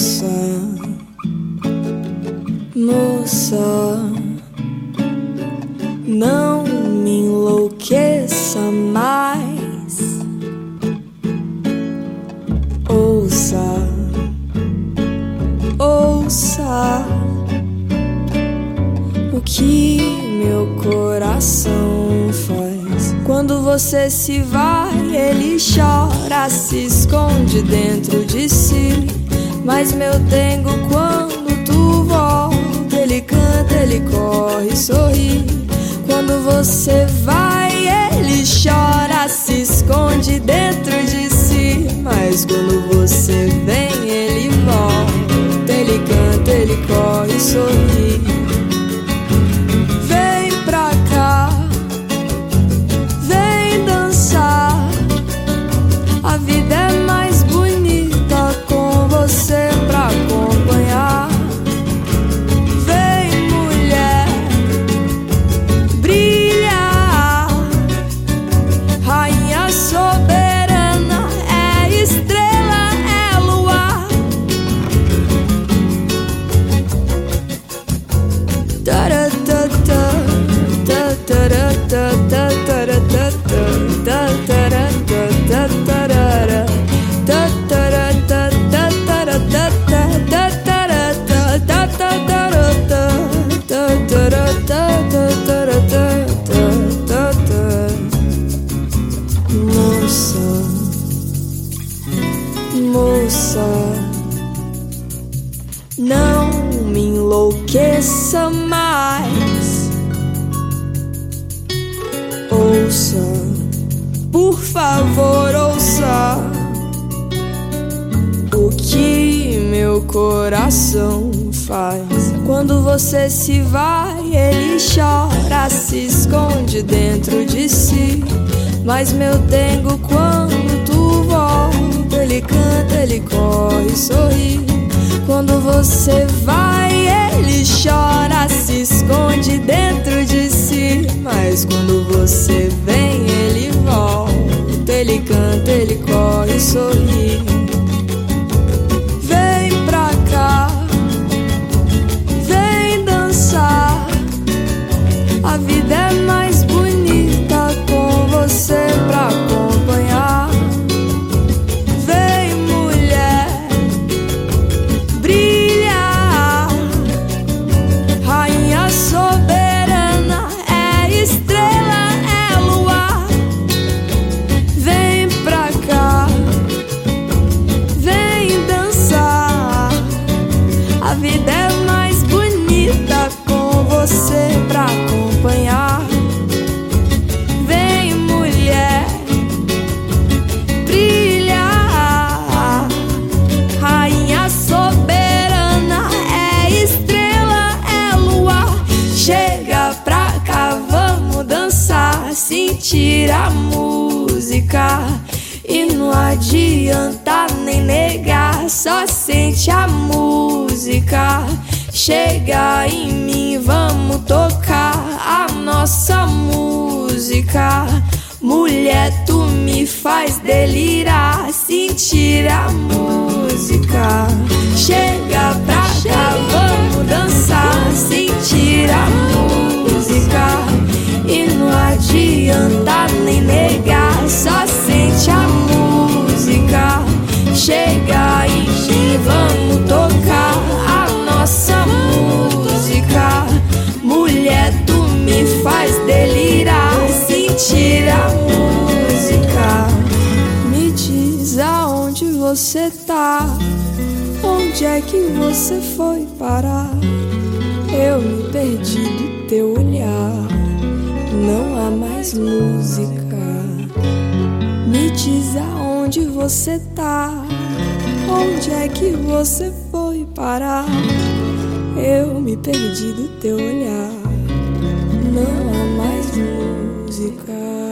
Moça, não me enlouqueça mais. Ouça, ouça o que meu coração faz. Quando você se vai, ele chora, se esconde dentro de si. Mas meu dengo, quando tu volta, ele canta, ele corre, sorri. Quando você vai, ele chora, se esconde dentro de si. Mas quando você vem, ele volta, ele canta, ele corre, sorri. Vem pra cá, vem dançar. A vida é mais bonita com você pra acompanhar. Vem, mulher, brilha. Rainha soberana, é estrela, é luar. Moça, não me enlouqueça mais. Ouça, por favor, ouça o que meu coração faz. Quando você se vai, ele chora, se esconde dentro de si. Mas meu dengo, quando tu volta, ele canta, ele corre, sorri. Quando você vai, ele chora, se esconde dentro de si. Mas quando você vem, ele volta, ele canta, ele corre, sorri. Vem pra cá, vem dançar. A vida é mais bonita com você pra acompanhar. Vem, mulher, brilha. Rainha soberana, é estrela, é luar. Vem pra cá, vem dançar. A vida é mais bonita com você pra acompanhar. Vem, mulher, brilha. Rainha soberana, é estrela, é luar. Chega pra cá, vamos dançar, sentir a música. E não adianta nem negar, só sente a música. Chega em mim, vamos tocar a nossa música. Mulher, tu me faz delirar, sentir a música. Chega pra cá, vamos dançar, sentir a música. E não adianta nem negar, só sente a música. Chega em mim, vamos tocar a nossa música. Mulher, tu me faz delirar, sentir a música. Me diz aonde você tá, onde é que você foi parar? Eu me perdi do teu olhar, não há mais música. Me diz aonde você tá, onde é que você foi parar? Eu me perdi do teu olhar, não há mais música.